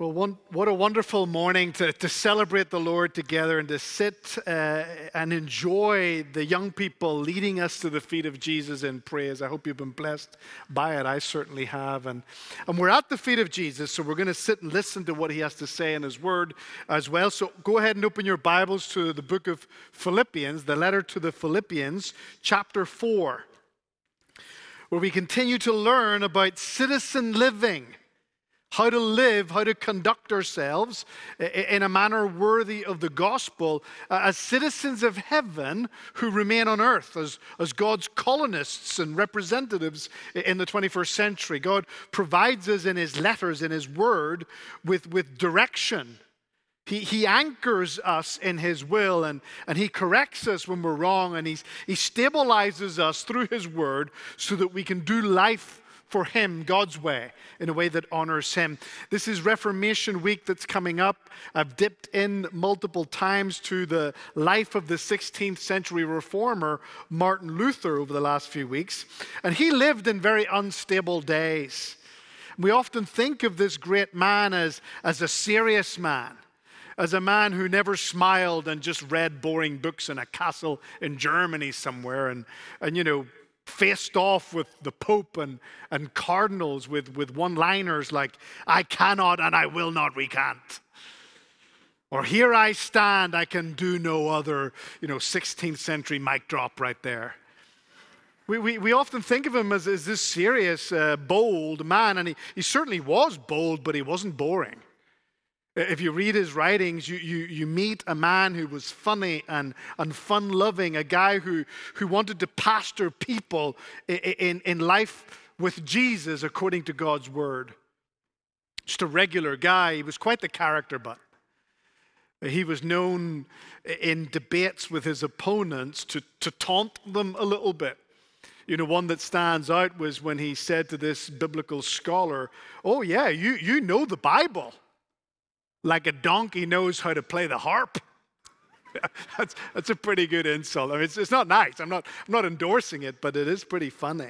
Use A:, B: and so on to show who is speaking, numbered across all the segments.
A: Well, what a wonderful morning to celebrate the Lord together and to sit and enjoy the young people leading us to the feet of Jesus in praise. I hope you've been blessed by it. I certainly have. And we're at the feet of Jesus, so we're going to sit and listen to what he has to say in his word as well. So go ahead and open your Bibles to the book of Philippians, the letter to the Philippians, chapter 4, where we continue to learn about citizen living. How to live, how to conduct ourselves in a manner worthy of the gospel as citizens of heaven who remain on earth as God's colonists and representatives in the 21st century. God provides us in his letters, in his word, with direction. He anchors us in his will and he corrects us when we're wrong, and he stabilizes us through his word so that we can do life for him, God's way, in a way that honors him. This is Reformation Week that's coming up. I've dipped in multiple times to the life of the 16th century reformer, Martin Luther, over the last few weeks. And he lived in very unstable days. We often think of this great man as a serious man, as a man who never smiled and just read boring books in a castle in Germany somewhere and faced off with the Pope and cardinals with one-liners like, "I cannot and I will not recant." Or, "Here I stand, I can do no other," 16th century mic drop right there. We often think of him as this serious, bold man, and he certainly was bold, but he wasn't boring. If you read his writings, you meet a man who was funny and fun-loving, a guy who wanted to pastor people in life with Jesus according to God's word. Just a regular guy. He was quite the character, but he was known in debates with his opponents to taunt them a little bit. One that stands out was when he said to this biblical scholar, "Oh yeah, you know the Bible. Like a donkey knows how to play the harp." That's a pretty good insult. I mean, it's not nice. I'm not endorsing it, but it is pretty funny.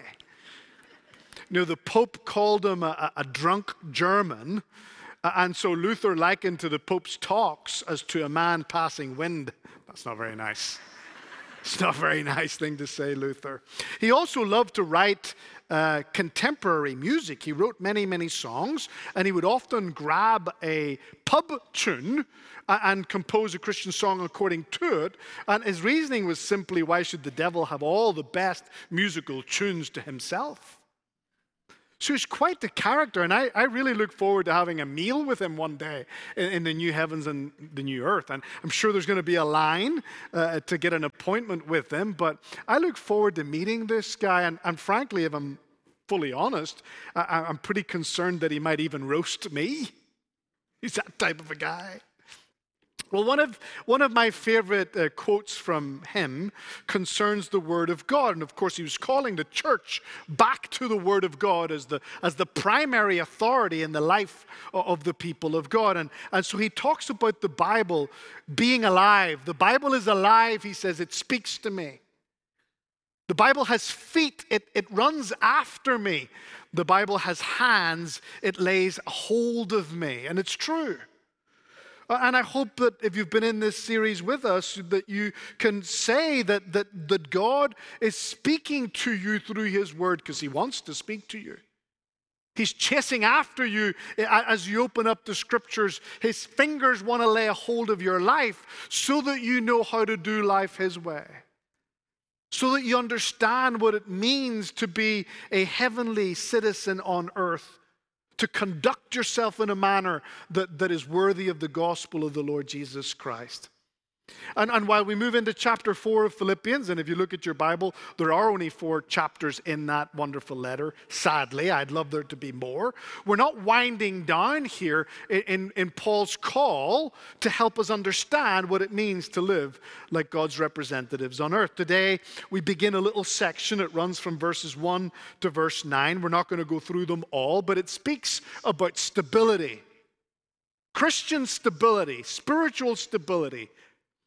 A: The Pope called him a drunk German, and so Luther likened to the Pope's talks as to a man passing wind. That's not very nice. It's not a very nice thing to say, Luther. He also loved to write contemporary music. He wrote many, many songs, and he would often grab a pub tune and compose a Christian song according to it. And his reasoning was simply, why should the devil have all the best musical tunes to himself? So he's quite the character, and I really look forward to having a meal with him one day in the new heavens and the new earth. And I'm sure there's going to be a line to get an appointment with him, but I look forward to meeting this guy. And frankly, if I'm fully honest, I'm pretty concerned that he might even roast me. He's that type of a guy. Well, one of my favorite quotes from him concerns the Word of God. And of course, he was calling the church back to the Word of God as the primary authority in the life of the people of God. And so he talks about the Bible being alive. The Bible is alive, he says. It speaks to me. The Bible has feet. It runs after me. The Bible has hands. It lays hold of me. And it's true. And I hope that if you've been in this series with us, that you can say that God is speaking to you through his word, because he wants to speak to you. He's chasing after you as you open up the scriptures. His fingers want to lay a hold of your life so that you know how to do life his way. So that you understand what it means to be a heavenly citizen on earth. To conduct yourself in a manner that is worthy of the gospel of the Lord Jesus Christ. And while we move into chapter 4 of Philippians, and if you look at your Bible, there are only 4 chapters in that wonderful letter. Sadly, I'd love there to be more. We're not winding down here in Paul's call to help us understand what it means to live like God's representatives on earth. Today, we begin a little section. It runs from verses 1 to verse 9. We're not going to go through them all, but it speaks about stability. Christian stability, spiritual stability.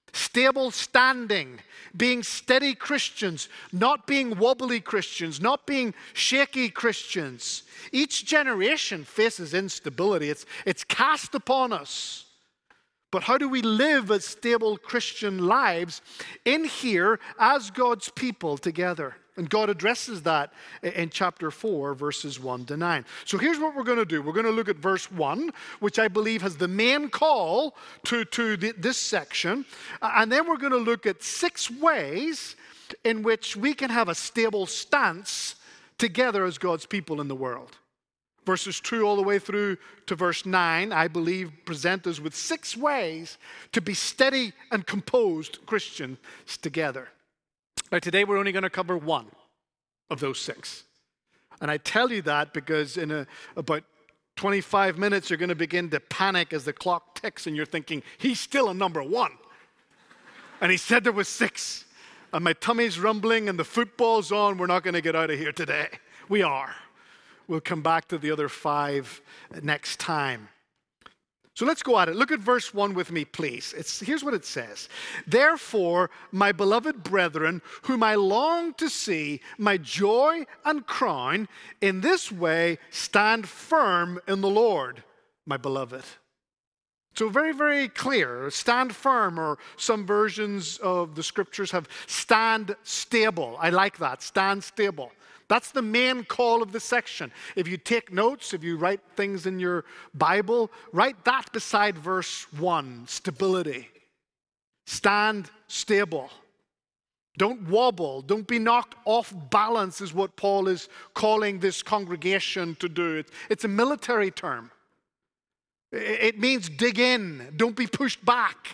A: stable standing, being steady Christians, not being wobbly Christians, not being shaky Christians. Each generation faces instability. It's cast upon us. But how do we live as stable Christian lives in here as God's people together? And God addresses that in chapter 4, verses 1 to 9. So here's what we're going to do. We're going to look at verse 1, which I believe has the main call to this section. And then we're going to look at 6 ways in which we can have a stable stance together as God's people in the world. Verses 2 all the way through to verse 9, I believe, present us with 6 ways to be steady and composed Christians together. Now, today we're only going to cover 1 of those 6. And I tell you that because in about 25 minutes, you're going to begin to panic as the clock ticks and you're thinking, he's still a number 1. And he said there was 6. And my tummy's rumbling and the football's on. We're not going to get out of here today. We are. We'll come back to the other 5 next time. So let's go at it. Look at verse 1 with me, please. Here's what it says. Therefore, my beloved brethren, whom I long to see, my joy and crown, in this way stand firm in the Lord, my beloved. So very, very clear. Stand firm, or some versions of the scriptures have stand stable. I like that. Stand stable. That's the main call of the section. If you take notes, if you write things in your Bible, write that beside verse 1, stability. Stand stable. Don't wobble. Don't be knocked off balance is what Paul is calling this congregation to do. It's a military term. It means dig in. Don't be pushed back.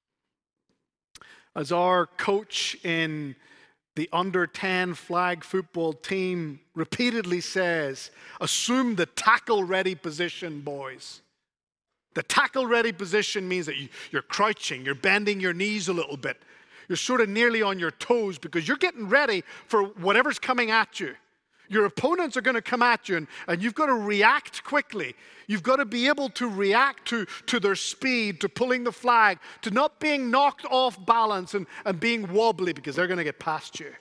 A: As our coach in the under 10 flag football team repeatedly says, assume the tackle ready position, boys. The tackle ready position means that you're crouching, you're bending your knees a little bit. You're sort of nearly on your toes because you're getting ready for whatever's coming at you. Your opponents are going to come at you and you've got to react quickly. You've got to be able to react to their speed, to pulling the flag, to not being knocked off balance and being wobbly because they're going to get past you.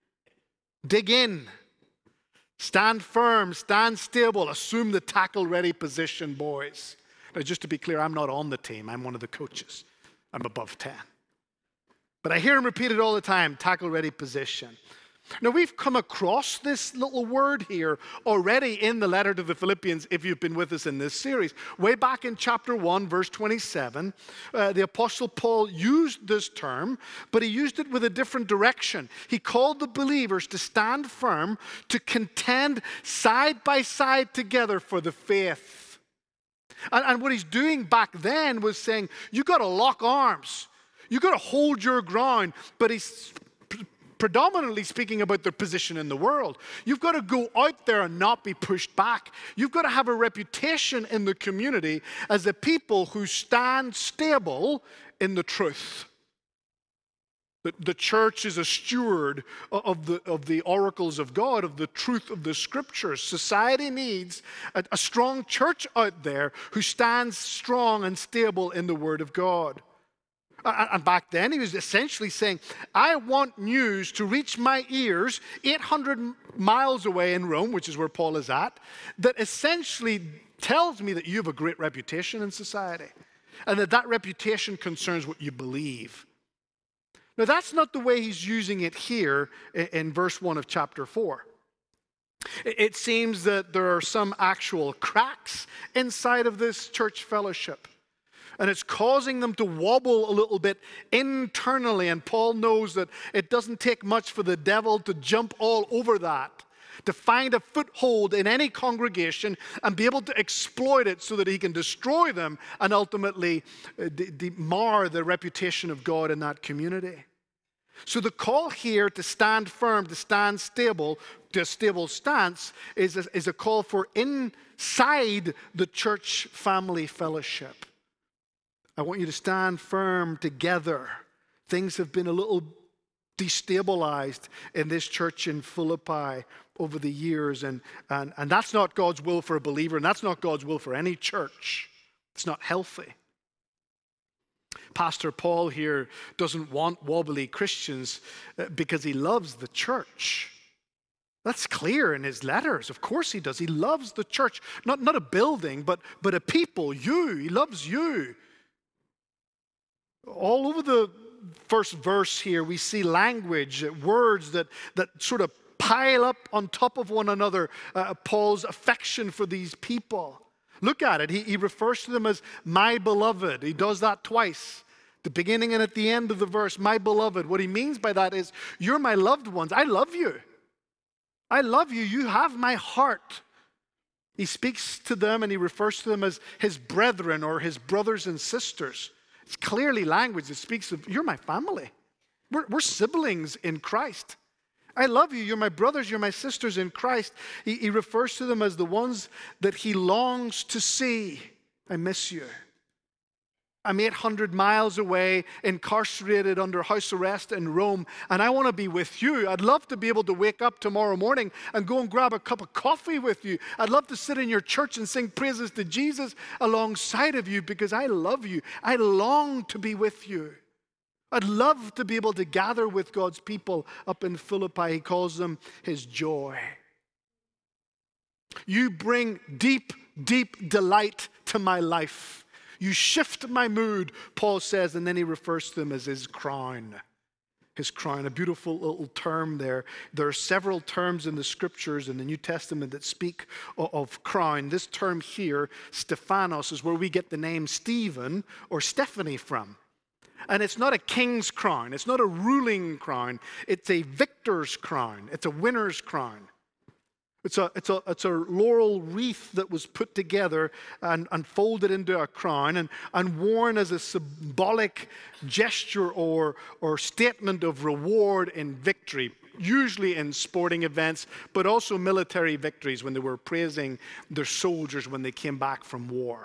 A: Dig in. Stand firm. Stand stable. Assume the tackle-ready position, boys. Now, just to be clear, I'm not on the team. I'm one of the coaches. I'm above 10. But I hear him repeat it all the time, tackle-ready position. Now, we've come across this little word here already in the letter to the Philippians, if you've been with us in this series. Way back in chapter 1, verse 27, the Apostle Paul used this term, but he used it with a different direction. He called the believers to stand firm, to contend side by side together for the faith. And what he's doing back then was saying, you've got to lock arms. You've got to hold your ground. But he's predominantly speaking about their position in the world. You've got to go out there and not be pushed back. You've got to have a reputation in the community as a people who stand stable in the truth. The church is a steward of the oracles of God, of the truth of the scriptures. Society needs a strong church out there who stands strong and stable in the word of God. And back then, he was essentially saying, I want news to reach my ears 800 miles away in Rome, which is where Paul is at, that essentially tells me that you have a great reputation in society and that reputation concerns what you believe. Now, that's not the way he's using it here in verse 1 of chapter 4. It seems that there are some actual cracks inside of this church fellowship. And it's causing them to wobble a little bit internally. And Paul knows that it doesn't take much for the devil to jump all over that, to find a foothold in any congregation and be able to exploit it so that he can destroy them and ultimately mar the reputation of God in that community. So the call here to stand firm, to stand stable, to a stable stance is a call for inside the church family fellowship. I want you to stand firm together. Things have been a little destabilized in this church in Philippi over the years, and that's not God's will for a believer, and that's not God's will for any church. It's not healthy. Pastor Paul here doesn't want wobbly Christians because he loves the church. That's clear in his letters. Of course he does. He loves the church. Not a building, but a people, you. He loves you. All over the first verse here, we see language, words that sort of pile up on top of one another, Paul's affection for these people. Look at it. He refers to them as my beloved. He does that twice. The beginning and at the end of the verse, my beloved. What he means by that is, you're my loved ones. I love you. I love you. You have my heart. He speaks to them and he refers to them as his brethren or his brothers and sisters. It's clearly language that speaks of, you're my family. We're siblings in Christ. I love you. You're my brothers. You're my sisters in Christ. He refers to them as the ones that he longs to see. I miss you. I'm 800 miles away, incarcerated under house arrest in Rome, and I want to be with you. I'd love to be able to wake up tomorrow morning and go and grab a cup of coffee with you. I'd love to sit in your church and sing praises to Jesus alongside of you because I love you. I long to be with you. I'd love to be able to gather with God's people up in Philippi. He calls them his joy. You bring deep, deep delight to my life. You shift my mood, Paul says, and then he refers to them as his crown. His crown, a beautiful little term there. There are several terms in the scriptures in the New Testament that speak of crown. This term here, Stephanos, is where we get the name Stephen or Stephanie from. And it's not a king's crown. It's not a ruling crown. It's a victor's crown. It's a winner's crown. It's a laurel wreath that was put together and folded into a crown and worn as a symbolic gesture or statement of reward in victory, usually in sporting events, but also military victories when they were praising their soldiers when they came back from war.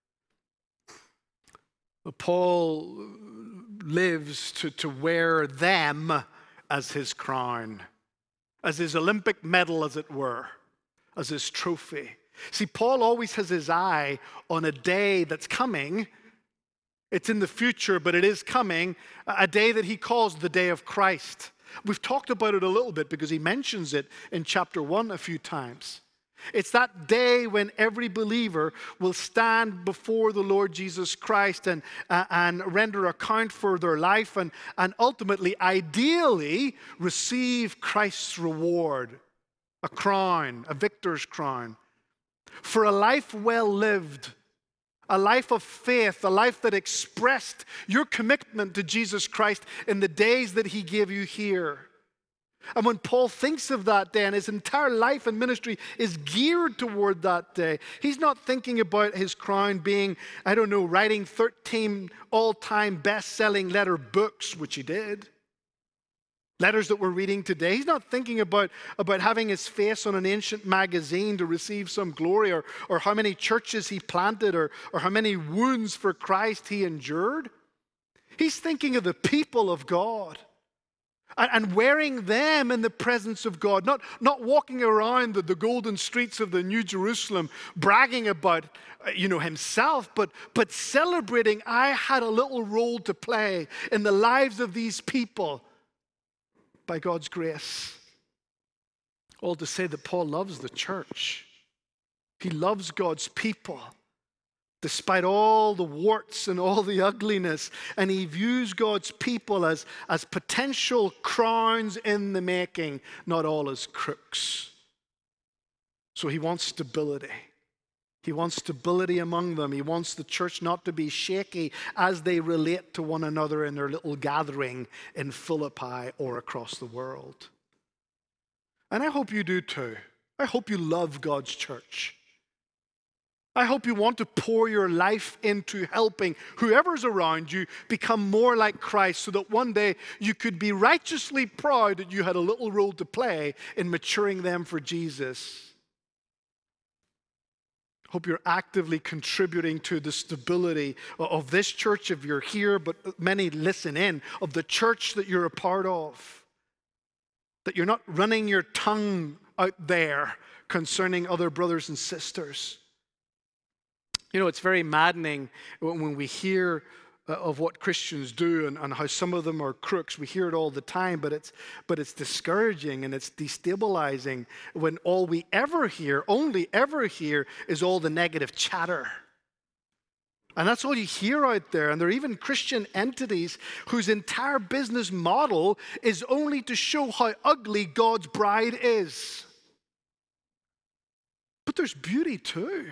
A: Paul lives to wear them as his crown, as his Olympic medal, as it were, as his trophy. See, Paul always has his eye on a day that's coming. It's in the future, but it is coming, a day that he calls the day of Christ. We've talked about it a little bit because he mentions it in chapter 1 a few times. It's that day when every believer will stand before the Lord Jesus Christ and render account for their life and ultimately, ideally, receive Christ's reward, a crown, a victor's crown, for a life well lived, a life of faith, a life that expressed your commitment to Jesus Christ in the days that he gave you here. And when Paul thinks of that day, and his entire life and ministry is geared toward that day, he's not thinking about his crown being, writing 13 all-time best-selling letter books, which he did. Letters that we're reading today. He's not thinking about having his face on an ancient magazine to receive some glory or how many churches he planted or how many wounds for Christ he endured. He's thinking of the people of God. And wearing them in the presence of God, not walking around the golden streets of the New Jerusalem bragging about himself, but celebrating, I had a little role to play in the lives of these people by God's grace. All to say that Paul loves the church. He loves God's people, despite all the warts and all the ugliness. And he views God's people as potential crowns in the making, not all as crooks. So he wants stability. He wants stability among them. He wants the church not to be shaky as they relate to one another in their little gathering in Philippi or across the world. And I hope you do too. I hope you love God's church. I hope you want to pour your life into helping whoever's around you become more like Christ so that one day you could be righteously proud that you had a little role to play in maturing them for Jesus. Hope you're actively contributing to the stability of this church if you're here, but many listen in, of the church that you're a part of. That you're not running your tongue out there concerning other brothers and sisters. It's very maddening when we hear of what Christians do and how some of them are crooks. We hear it all the time, but it's discouraging and it's destabilizing when all we ever hear, only ever hear, is all the negative chatter. And that's all you hear out there. And there are even Christian entities whose entire business model is only to show how ugly God's bride is. But there's beauty too.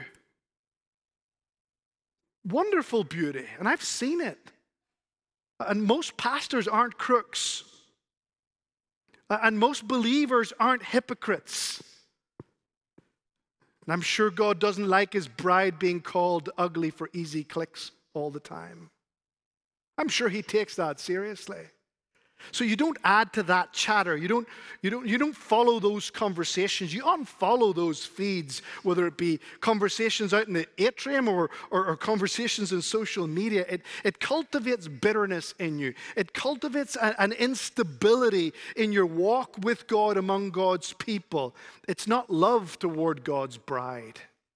A: Wonderful beauty. And I've seen it. And most pastors aren't crooks. And most believers aren't hypocrites. And I'm sure God doesn't like his bride being called ugly for easy clicks all the time. I'm sure he takes that seriously. So you don't add to that chatter. You don't follow those conversations. You unfollow those feeds, whether it be conversations out in the atrium or conversations in social media. It cultivates bitterness in you. It cultivates an instability in your walk with God among God's people. It's not love toward God's bride.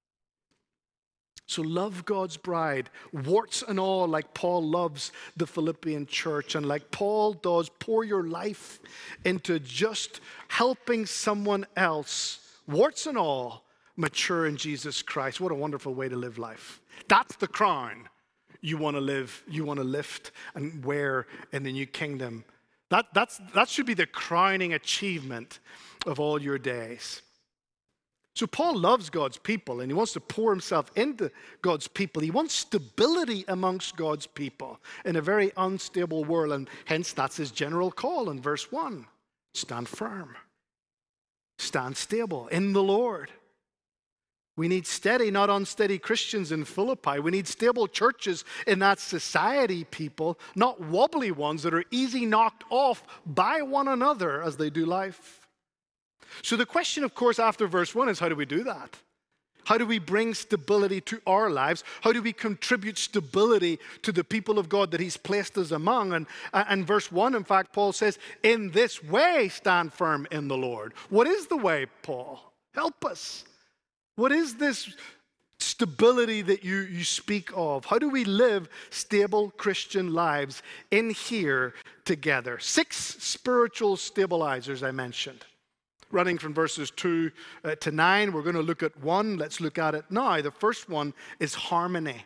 A: So love God's bride, warts and all, like Paul loves the Philippian church. And like Paul does, pour your life into just helping someone else, warts and all, mature in Jesus Christ. What a wonderful way to live life. That's the crown you want to lift and wear in the new kingdom. That should be the crowning achievement of all your days. So Paul loves God's people and he wants to pour himself into God's people. He wants stability amongst God's people in a very unstable world, and hence that's his general call in verse 1. Stand firm. Stand stable in the Lord. We need steady, not unsteady Christians in Philippi. We need stable churches in that society, people, not wobbly ones that are easy knocked off by one another as they do life. So the question, of course, after verse 1 is, how do we do that? How do we bring stability to our lives? How do we contribute stability to the people of God that he's placed us among? And verse 1, in fact, Paul says, in this way stand firm in the Lord. What is the way, Paul? Help us. What is this stability that you speak of? How do we live stable Christian lives in here together? 6 spiritual stabilizers I mentioned. Running from verses 2 to 9, we're going to look at one. Let's look at it now. The first one is harmony.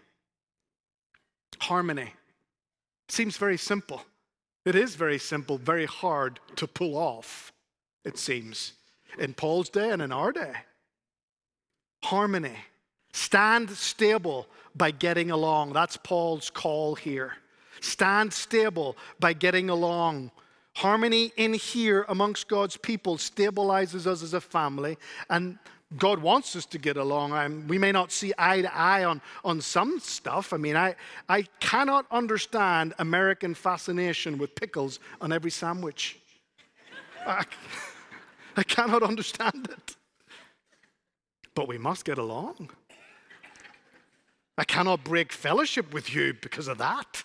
A: Harmony. Seems very simple. It is very simple, very hard to pull off, it seems, in Paul's day and in our day. Harmony. Stand stable by getting along. That's Paul's call here. Stand stable by getting along. Harmony in here amongst God's people stabilizes us as a family, and God wants us to get along. We may not see eye to eye on some stuff. I mean, I cannot understand American fascination with pickles on every sandwich. I cannot understand it. But we must get along. I cannot break fellowship with you because of that.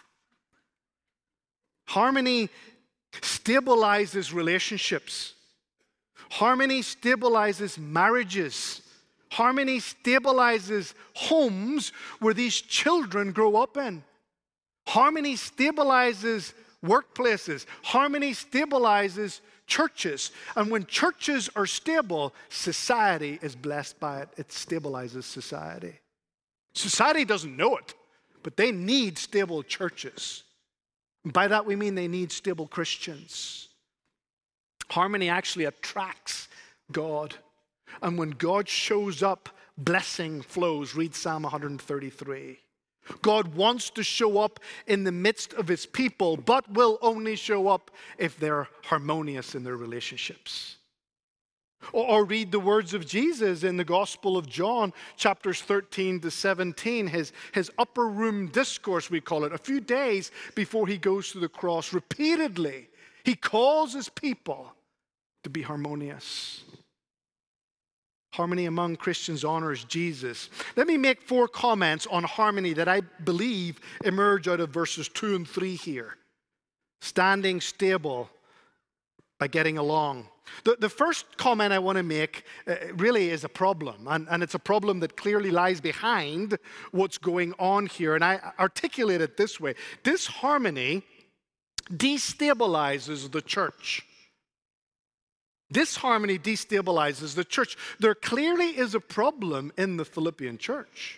A: Harmony stabilizes relationships. Harmony stabilizes marriages. Harmony stabilizes homes where these children grow up in. Harmony stabilizes workplaces. Harmony stabilizes churches. And when churches are stable, society is blessed by it. It stabilizes society. Society doesn't know it, but they need stable churches. By that we mean they need stable Christians. Harmony actually attracts God. And when God shows up, blessing flows. Read Psalm 133. God wants to show up in the midst of his people, but will only show up if they're harmonious in their relationships. Or read the words of Jesus in the Gospel of John, chapters 13 to 17, his upper room discourse, we call it, a few days before he goes to the cross. Repeatedly, he calls his people to be harmonious. Harmony among Christians honors Jesus. Let me make 4 comments on harmony that I believe emerge out of verses 2 and 3 here. Standing stable by getting along. The first comment I want to make really is a problem, and it's a problem that clearly lies behind what's going on here. And I articulate it this way: disharmony destabilizes the church. Disharmony destabilizes the church. There clearly is a problem in the Philippian church.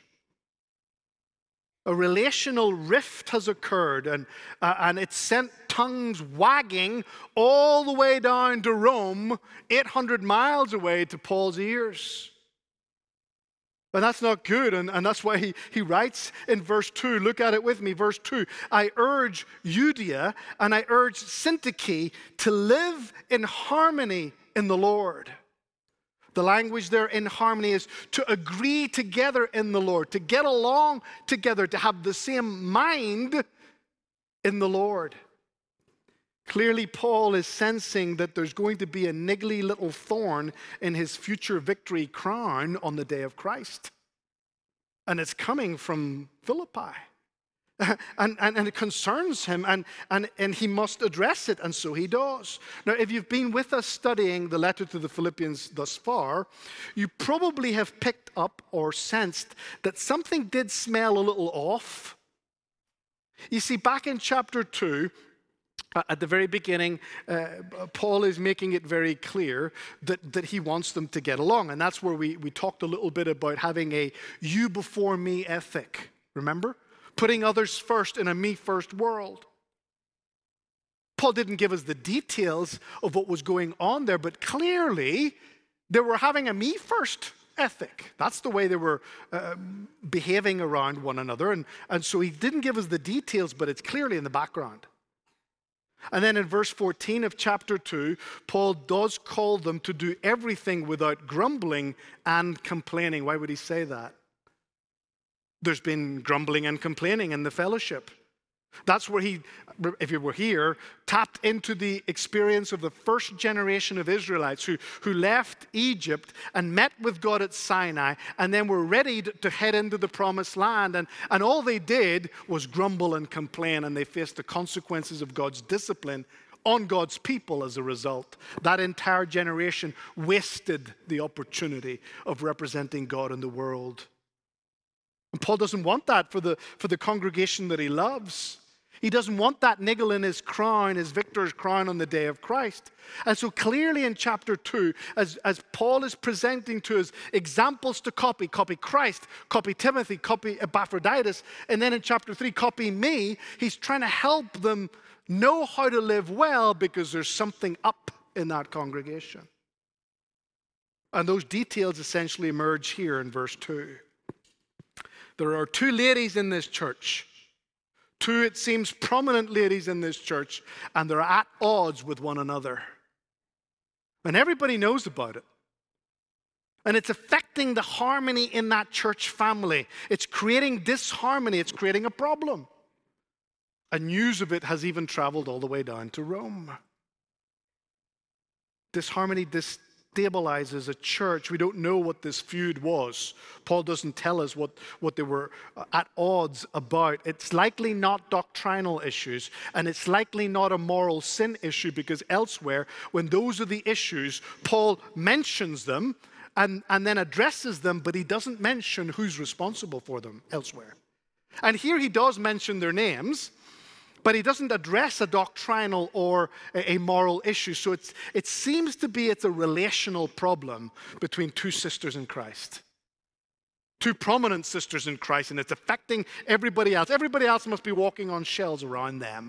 A: A relational rift has occurred, and it sent tongues wagging all the way down to Rome, 800 miles away, to Paul's ears. And that's not good, and that's why he writes in verse 2, look at it with me, verse 2, I urge Euodia and I urge Syntyche to live in harmony in the Lord. The language there, in harmony, is to agree together in the Lord, to get along together, to have the same mind in the Lord. Clearly, Paul is sensing that there's going to be a niggly little thorn in his future victory crown on the day of Christ. And it's coming from Philippi. And it concerns him, and he must address it, and so he does. Now, if you've been with us studying the letter to the Philippians thus far, you probably have picked up or sensed that something did smell a little off. You see, back in chapter 2, at the very beginning, Paul is making it very clear that he wants them to get along, and that's where we talked a little bit about having a you before me ethic, remember? Putting others first in a me-first world. Paul didn't give us the details of what was going on there, but clearly they were having a me-first ethic. That's the way they were behaving around one another, and so he didn't give us the details, but it's clearly in the background. And then in verse 14 of chapter 2, Paul does call them to do everything without grumbling and complaining. Why would he say that? There's been grumbling and complaining in the fellowship. That's where he, if you were here, tapped into the experience of the first generation of Israelites who left Egypt and met with God at Sinai and then were ready to head into the promised land. And all they did was grumble and complain, and they faced the consequences of God's discipline on God's people as a result. That entire generation wasted the opportunity of representing God in the world. And Paul doesn't want that for the congregation that he loves. He doesn't want that niggle in his crown, his victor's crown on the day of Christ. And so clearly in chapter 2, as Paul is presenting to us examples to copy Christ, copy Timothy, copy Epaphroditus, and then in chapter 3, copy me, he's trying to help them know how to live well because there's something up in that congregation. And those details essentially emerge here in verse 2. There are two ladies in this church. Two, it seems, prominent ladies in this church, and they're at odds with one another. And everybody knows about it. And it's affecting the harmony in that church family. It's creating disharmony. It's creating a problem. And news of it has even traveled all the way down to Rome. Disharmony destabilizes a church. We don't know what this feud was. Paul doesn't tell us what they were at odds about. It's likely not doctrinal issues, and it's likely not a moral sin issue, because elsewhere, when those are the issues, Paul mentions them and then addresses them, but he doesn't mention who's responsible for them elsewhere. And here he does mention their names, but he doesn't address a doctrinal or a moral issue. So it seems to be it's a relational problem between two sisters in Christ. Two prominent sisters in Christ, and it's affecting everybody else. Everybody else must be walking on shells around them.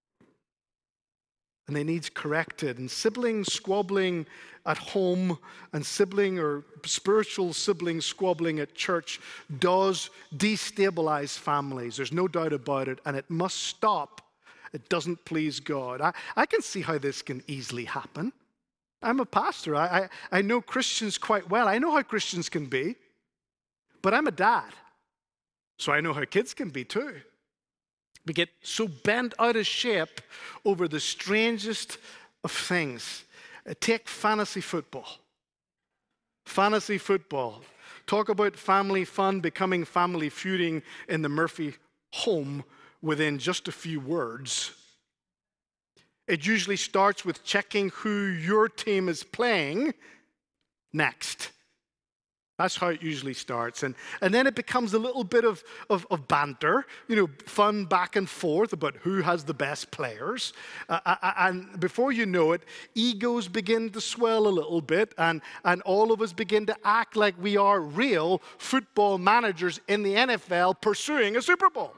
A: And they need corrected. And sibling squabbling at home and sibling or spiritual sibling squabbling at church does destabilize families. There's no doubt about it, and it must stop. It doesn't please God. I can see how this can easily happen. I'm a pastor. I know Christians quite well. I know how Christians can be. But I'm a dad, so I know how kids can be too. We get so bent out of shape over the strangest of things. Take fantasy football. Fantasy football. Talk about family fun becoming family feuding in the Murphy home within just a few words. It usually starts with checking who your team is playing next. That's how it usually starts. And then it becomes a little bit of banter, fun back and forth about who has the best players. And before you know it, egos begin to swell a little bit, and all of us begin to act like we are real football managers in the NFL pursuing a Super Bowl.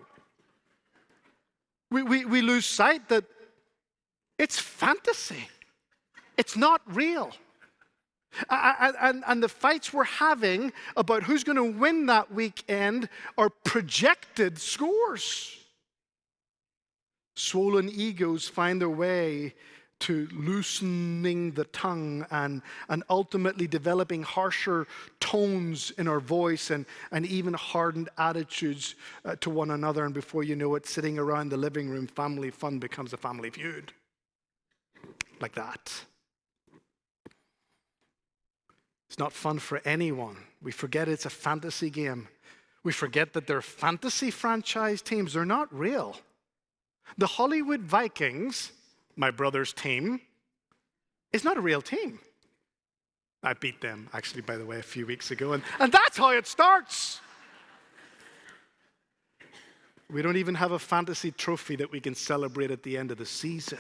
A: We lose sight that it's fantasy. It's not real. And the fights we're having about who's going to win that weekend are projected scores. Swollen egos find their way to loosening the tongue and ultimately developing harsher tones in our voice and even hardened attitudes to one another. And before you know it, sitting around the living room, family fun becomes a family feud. Like that. It's not fun for anyone. We forget it's a fantasy game. We forget that they're fantasy franchise teams. They're not real. The Hollywood Vikings, my brother's team, is not a real team. I beat them, actually, by the way, a few weeks ago. And that's how it starts. We don't even have a fantasy trophy that we can celebrate at the end of the season.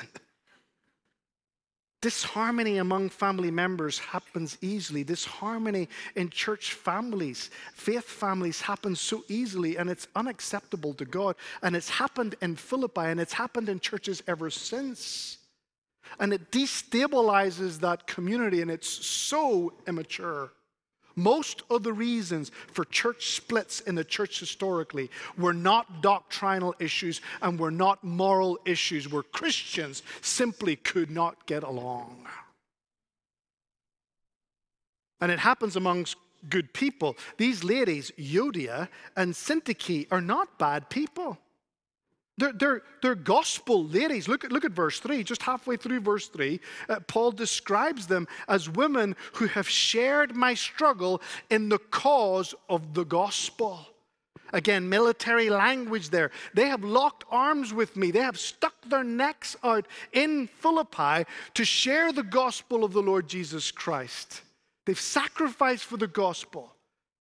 A: Disharmony among family members happens easily. Disharmony in church families, faith families happens so easily, and it's unacceptable to God. And it's happened in Philippi, and it's happened in churches ever since. And it destabilizes that community, and it's so immature. Most of the reasons for church splits in the church historically were not doctrinal issues and were not moral issues, where Christians simply could not get along. And it happens amongst good people. These ladies, Euodia and Syntyche, are not bad people. They're gospel ladies. Look at verse 3. Just halfway through verse 3, Paul describes them as women who have shared my struggle in the cause of the gospel. Again, military language there. They have locked arms with me. They have stuck their necks out in Philippi to share the gospel of the Lord Jesus Christ. They've sacrificed for the gospel.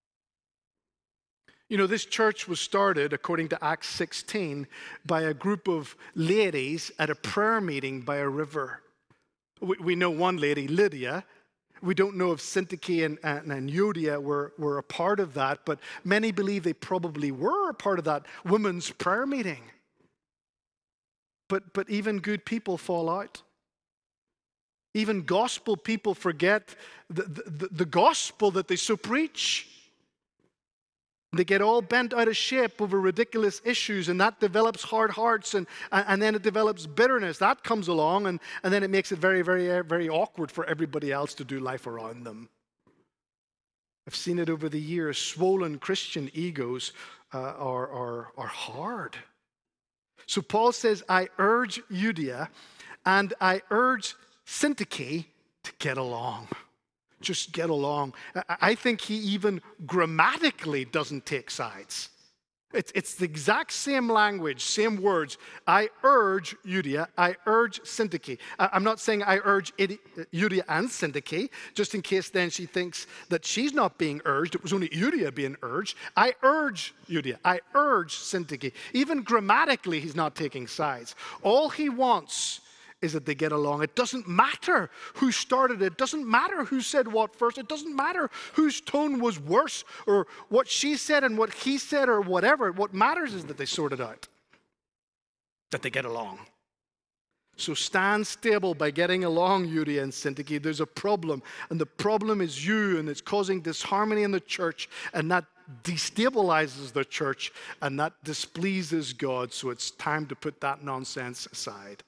A: This church was started, according to Acts 16, by a group of ladies at a prayer meeting by a river. We know one lady, Lydia. We don't know if Syntyche and Euodia were a part of that, but many believe they probably were a part of that women's prayer meeting. But even good people fall out. Even gospel people forget the gospel that they so preach. They get all bent out of shape over ridiculous issues, and that develops hard hearts, and then it develops bitterness. That comes along, and then it makes it very, very, very awkward for everybody else to do life around them. I've seen it over the years. Swollen Christian egos are hard. So Paul says, I urge Euodia and I urge Syntyche to get along. Just get along. I think he even grammatically doesn't take sides. It's the exact same language, same words. I urge Euodia, I urge Syntyche. I'm not saying I urge Euodia and Syntyche, just in case then she thinks that she's not being urged. It was only Euodia being urged. I urge Euodia, I urge Syntyche. Even grammatically, he's not taking sides. All he wants is that they get along. It doesn't matter who started it. It doesn't matter who said what first. It doesn't matter whose tone was worse or what she said and what he said or whatever. What matters is that they sort it out, that they get along. So stand stable by getting along, Euodia and Syntyche. There's a problem, and the problem is you, and it's causing disharmony in the church, and that destabilizes the church, and that displeases God. So it's time to put that nonsense aside.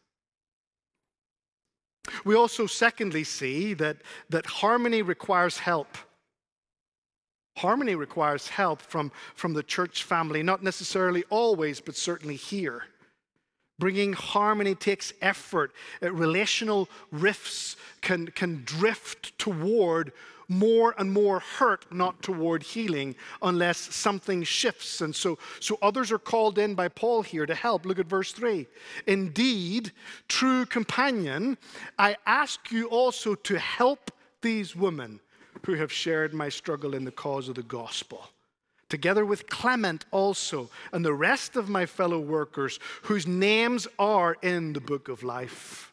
A: We also, secondly, see that harmony requires help. Harmony requires help from the church family, not necessarily always, but certainly here. Bringing harmony takes effort. Relational rifts can drift toward more and more hurt, not toward healing, unless something shifts. And so others are called in by Paul here to help. Look at verse 3. Indeed, true companion, I ask you also to help these women who have shared my struggle in the cause of the gospel, together with Clement also, and the rest of my fellow workers whose names are in the book of life.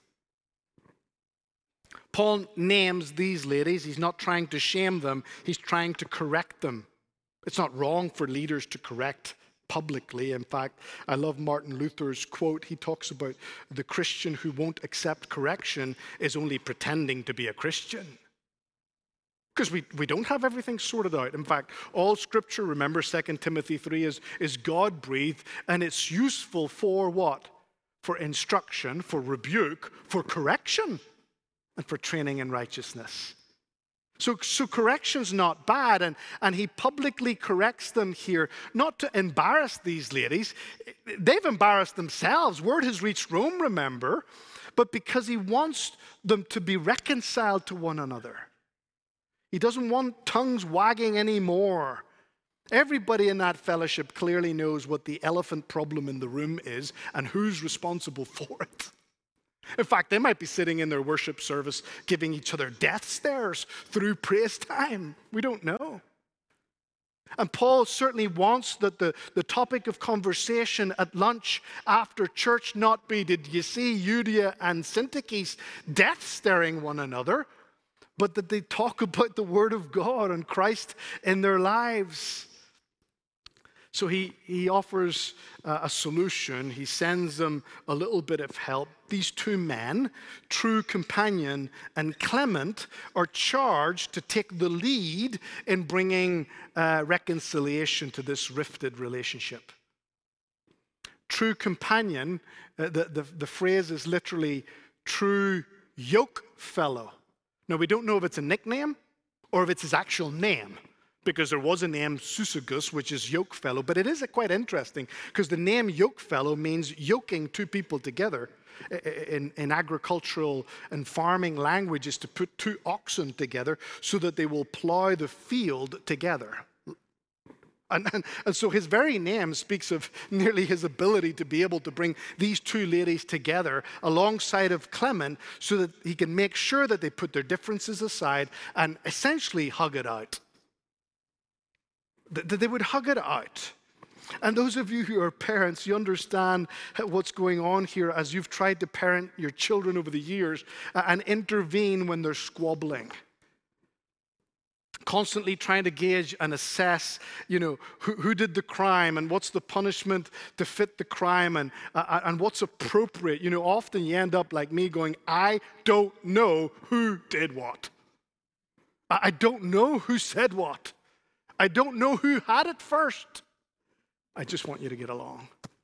A: Paul names these ladies. He's not trying to shame them. He's trying to correct them. It's not wrong for leaders to correct publicly. In fact, I love Martin Luther's quote. He talks about the Christian who won't accept correction is only pretending to be a Christian. Because we don't have everything sorted out. In fact, all Scripture, remember 2 Timothy 3, is God-breathed, and it's useful for what? For instruction, for rebuke, for correction, and for training in righteousness. So correction's not bad, and he publicly corrects them here, not to embarrass these ladies. They've embarrassed themselves. Word has reached Rome, remember, but because he wants them to be reconciled to one another. He doesn't want tongues wagging anymore. Everybody in that fellowship clearly knows what the elephant problem in the room is and who's responsible for it. In fact, they might be sitting in their worship service giving each other death stares through praise time. We don't know. And Paul certainly wants that the topic of conversation at lunch after church not be, did you see Euodia and Syntyche death staring one another, but that they talk about the Word of God and Christ in their lives. So he offers a solution. He sends them a little bit of help. These two men, True Companion and Clement, are charged to take the lead in bringing reconciliation to this rifted relationship. True Companion, the phrase is literally true yoke fellow. Now, we don't know if it's a nickname or if it's his actual name, because there was a name, Susagus, which is yoke fellow, but it is quite interesting because the name yoke fellow means yoking two people together. In agricultural and farming language is to put two oxen together so that they will plow the field together. And so his very name speaks of nearly his ability to be able to bring these two ladies together alongside of Clement so that he can make sure that they put their differences aside and essentially hug it out. That they would hug it out. And those of you who are parents, you understand what's going on here as you've tried to parent your children over the years and intervene when they're squabbling. Constantly trying to gauge and assess, who did the crime and what's the punishment to fit the crime and what's appropriate. Often you end up like me going, I don't know who did what. I don't know who said what. I don't know who had it first. I just want you to get along.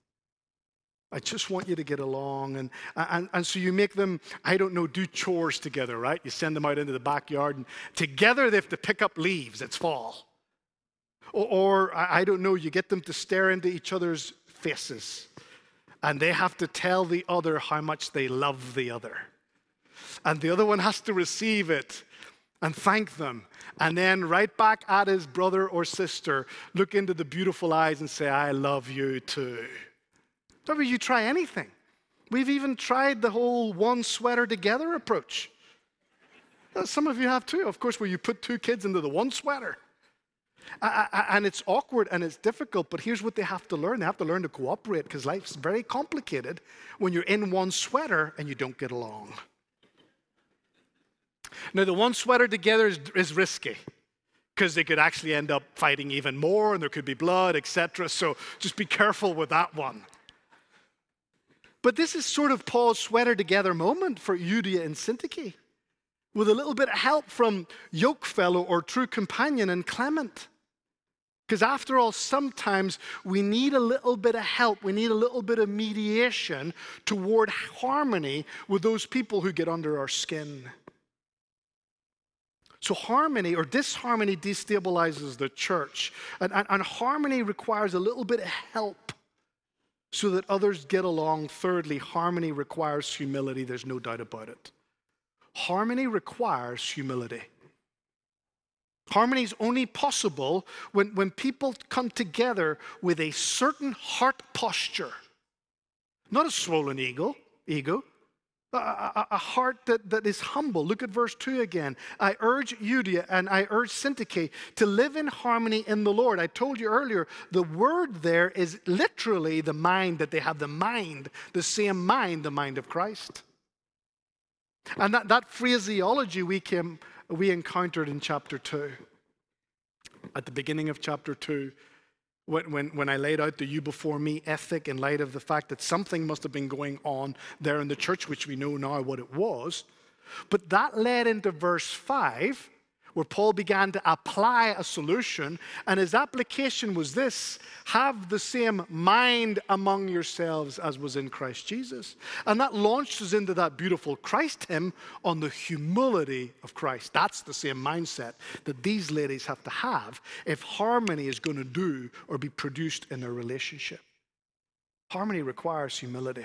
A: I just want you to get along. And so you make them, do chores together, right? You send them out into the backyard, and together they have to pick up leaves. It's fall. Or you get them to stare into each other's faces. And they have to tell the other how much they love the other. And the other one has to receive it and thank them. And then right back at his brother or sister, look into the beautiful eyes and say, I love you too. Don't you try anything. We've even tried the whole one sweater together approach. Some of you have too, of course, where you put two kids into the one sweater. And it's awkward and it's difficult, but here's what they have to learn. They have to learn to cooperate because life's very complicated when you're in one sweater and you don't get along. Now, the one sweater together is risky because they could actually end up fighting even more and there could be blood, etc. So just be careful with that one. But this is sort of Paul's sweater together moment for Euodia and Syntyche, with a little bit of help from yokefellow or true companion and Clement. Because after all, sometimes we need a little bit of help. We need a little bit of mediation toward harmony with those people who get under our skin. So harmony or disharmony destabilizes the church. And harmony requires a little bit of help so that others get along. Thirdly, harmony requires humility. There's no doubt about it. Harmony requires humility. Harmony is only possible when people come together with a certain heart posture. Not a swollen ego, a heart that is humble. Look at verse 2 again. I urge Euodia and I urge Syntyche to live in harmony in the Lord. I told you earlier, the word there is literally the mind, that they have the mind, the same mind, the mind of Christ. And that phraseology we encountered in chapter 2. At the beginning of chapter 2, when I laid out the you before me ethic in light of the fact that something must have been going on there in the church, which we know now what it was. But that led into verse 5, where Paul began to apply a solution, and his application was this: have the same mind among yourselves as was in Christ Jesus. And that launched us into that beautiful Christ hymn on the humility of Christ. That's the same mindset that these ladies have to have if harmony is going to do or be produced in their relationship. Harmony requires humility.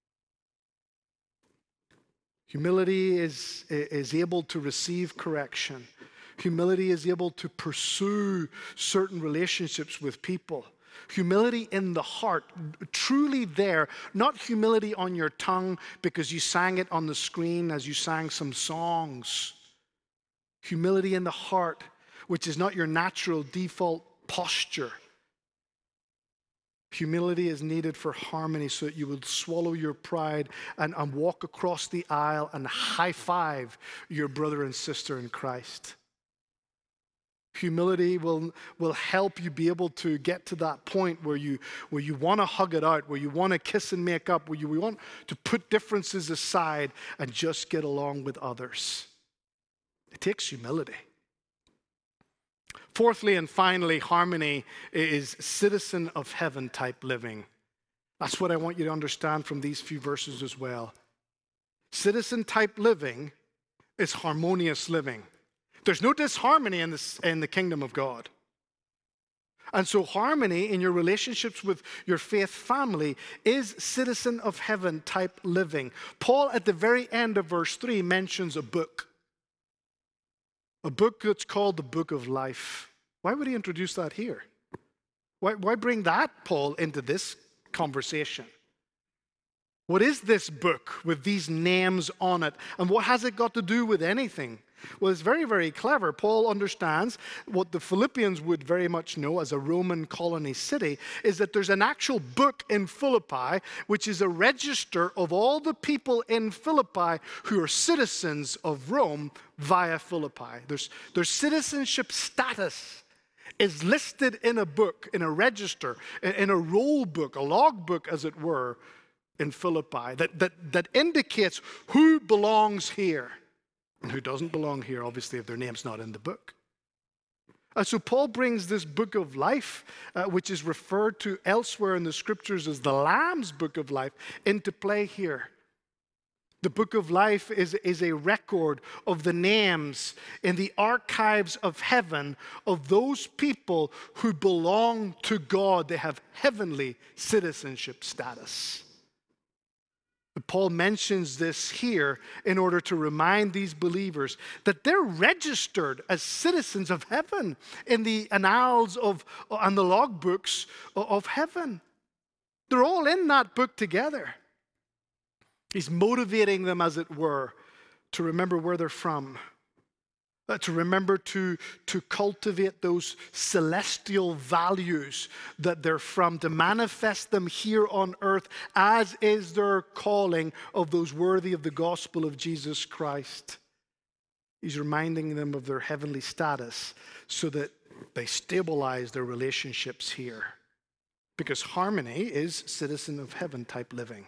A: Humility is able to receive correction. Humility is able to pursue certain relationships with people. Humility in the heart, truly there, not humility on your tongue because you sang it on the screen as you sang some songs. Humility in the heart, which is not your natural default posture. Humility is needed for harmony so that you will swallow your pride and walk across the aisle and high five your brother and sister in Christ. Humility will help you be able to get to that point where you want to hug it out, where you want to kiss and make up, where you want to put differences aside and just get along with others. It takes humility. Fourthly and finally, harmony is citizen of heaven type living. That's what I want you to understand from these few verses as well. Citizen type living is harmonious living. There's no disharmony in the kingdom of God. And so harmony in your relationships with your faith family is citizen of heaven type living. Paul at the very end of verse 3 mentions a book that's called the Book of Life. Why would he introduce that here? Why bring that, Paul, into this conversation? What is this book with these names on it? And what has it got to do with anything? Well, it's very, very clever. Paul understands what the Philippians would very much know as a Roman colony city is that there's an actual book in Philippi, which is a register of all the people in Philippi who are citizens of Rome via Philippi. Their citizenship status is listed in a book, in a register, in a roll book, a log book, as it were, in Philippi that indicates who belongs here. And who doesn't belong here, obviously, if their name's not in the book. So Paul brings this book of life, which is referred to elsewhere in the scriptures as the Lamb's book of life, into play here. The book of life is a record of the names in the archives of heaven of those people who belong to God. They have heavenly citizenship status. Paul mentions this here in order to remind these believers that they're registered as citizens of heaven in the annals and the logbooks of heaven. They're all in that book together. He's motivating them, as it were, to remember where they're from, to remember to cultivate those celestial values that they're from, to manifest them here on earth, as is their calling of those worthy of the gospel of Jesus Christ. He's reminding them of their heavenly status so that they stabilize their relationships here. Because harmony is citizen of heaven type living.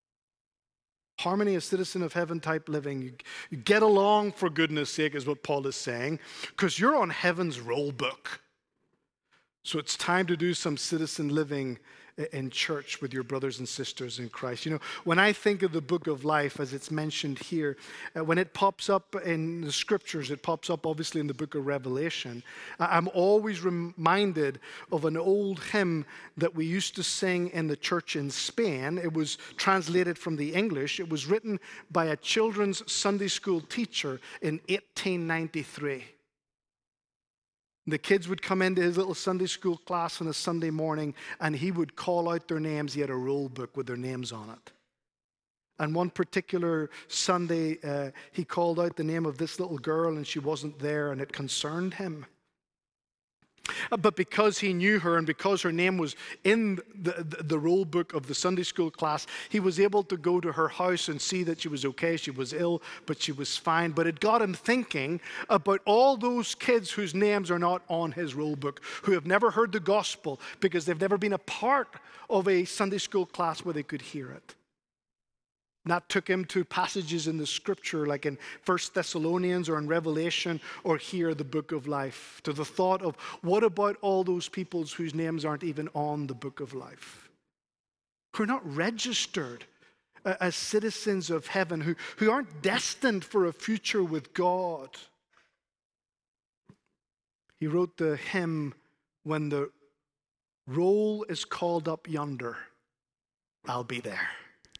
A: Harmony is citizen of heaven type living. You get along for goodness sake is what Paul is saying, because you're on heaven's roll book. So it's time to do some citizen living in church with your brothers and sisters in Christ. You know, when I think of the book of life, as it's mentioned here, when it pops up in the scriptures, it pops up obviously in the book of Revelation. I'm always reminded of an old hymn that we used to sing in the church in Spain. It was translated from the English. It was written by a children's Sunday school teacher in 1893. The kids would come into his little Sunday school class on a Sunday morning, and he would call out their names. He had a roll book with their names on it. And one particular Sunday, he called out the name of this little girl, and she wasn't there, and it concerned him. But because he knew her and because her name was in the roll book of the Sunday school class, he was able to go to her house and see that she was okay. She was ill, but she was fine. But it got him thinking about all those kids whose names are not on his roll book, who have never heard the gospel because they've never been a part of a Sunday school class where they could hear it. And that took him to passages in the scripture like in 1 Thessalonians or in Revelation or here, the book of life, to the thought of what about all those peoples whose names aren't even on the book of life, who are not registered as citizens of heaven, who aren't destined for a future with God. He wrote the hymn, "When the roll is called up yonder, I'll be there.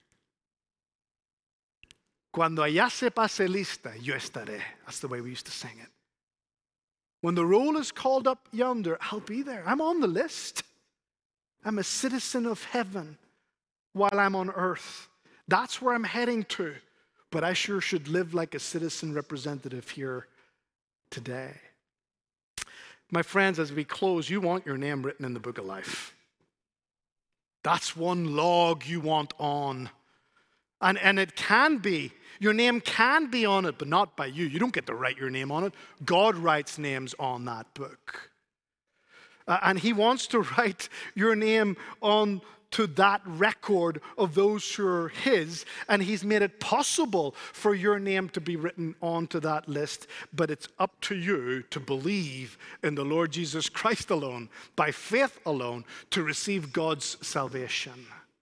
A: Cuando allá se pase lista, yo estaré." That's the way we used to sing it. When the roll is called up yonder, I'll be there. I'm on the list. I'm a citizen of heaven while I'm on earth. That's where I'm heading to. But I sure should live like a citizen representative here today. My friends, as we close, you want your name written in the book of life. That's one log you want on. And it can be, your name can be on it, but not by you. You don't get to write your name on it. God writes names on that book. And he wants to write your name on to that record of those who are his, and he's made it possible for your name to be written onto that list, but it's up to you to believe in the Lord Jesus Christ alone, by faith alone, to receive God's salvation.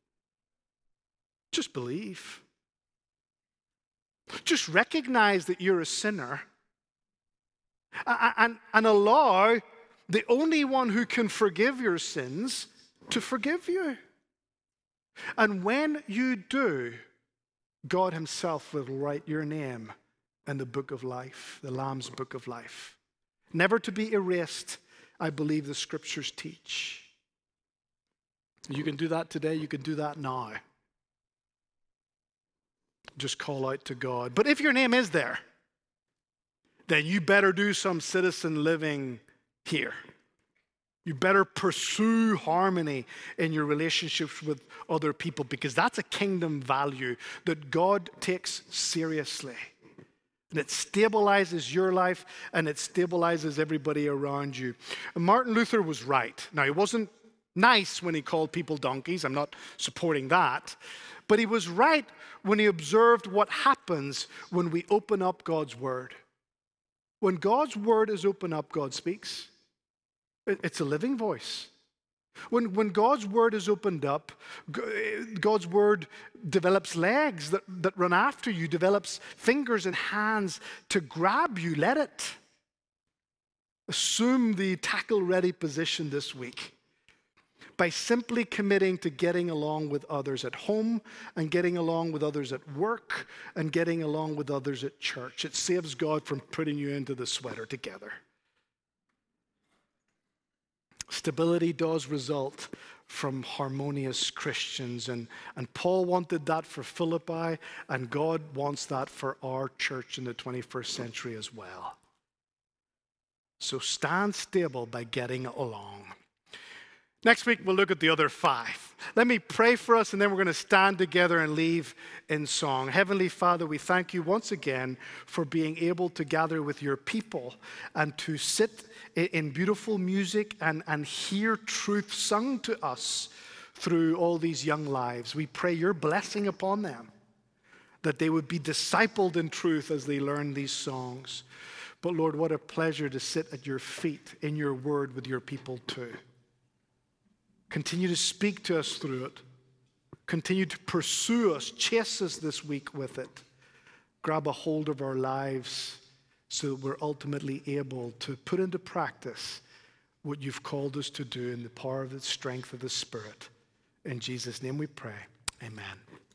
A: Just believe. Just recognize that you're a sinner and allow the only one who can forgive your sins to forgive you. And when you do, God himself will write your name in the book of life, the Lamb's book of life. Never to be erased, I believe the scriptures teach. You can do that today, you can do that now. Just call out to God. But if your name is there, then you better do some citizen living here. You better pursue harmony in your relationships with other people, because that's a kingdom value that God takes seriously. And it stabilizes your life and it stabilizes everybody around you. And Martin Luther was right. Now, he wasn't nice when he called people donkeys. I'm not supporting that. But he was right when he observed what happens when we open up God's word. When God's word is opened up, God speaks. It's a living voice. When God's word is opened up, God's word develops legs that run after you, develops fingers and hands to grab you. Let it. Assume the tackle-ready position this week by simply committing to getting along with others at home and getting along with others at work and getting along with others at church. It saves God from putting you into the sweater together. Stability does result from harmonious Christians, and Paul wanted that for Philippi, and God wants that for our church in the 21st century as well. So stand stable by getting along. Next week, we'll look at the other 5. Let me pray for us, and then we're going to stand together and leave in song. Heavenly Father, we thank you once again for being able to gather with your people and to sit in beautiful music and hear truth sung to us through all these young lives. We pray your blessing upon them, that they would be discipled in truth as they learn these songs. But Lord, what a pleasure to sit at your feet in your word with your people too. Continue to speak to us through it. Continue to pursue us, chase us this week with it. Grab a hold of our lives so that we're ultimately able to put into practice what you've called us to do in the power of the strength of the Spirit. In Jesus' name we pray. Amen.